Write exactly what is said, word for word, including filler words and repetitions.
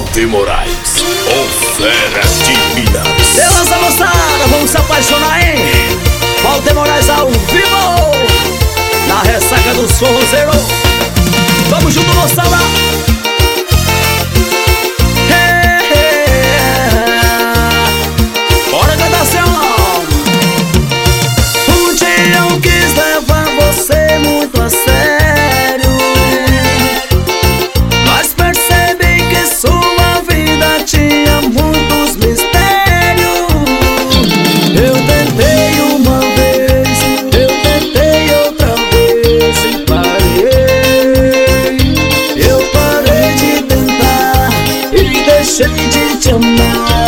Walter Moraes, o fera de Minas. Beleza, moçada, vamos se apaixonar, hein? Walter Moraes ao vivo, na ressaca dos forrozeiros. Vamos junto, moçada. Bora cantar seu nome. Um dia eu quis levar você muito a sério, mas percebi que sua vida tinha muitos mistérios. Eu tentei uma vez, eu tentei outra vez e parei. Eu parei de tentar e deixei de te amar.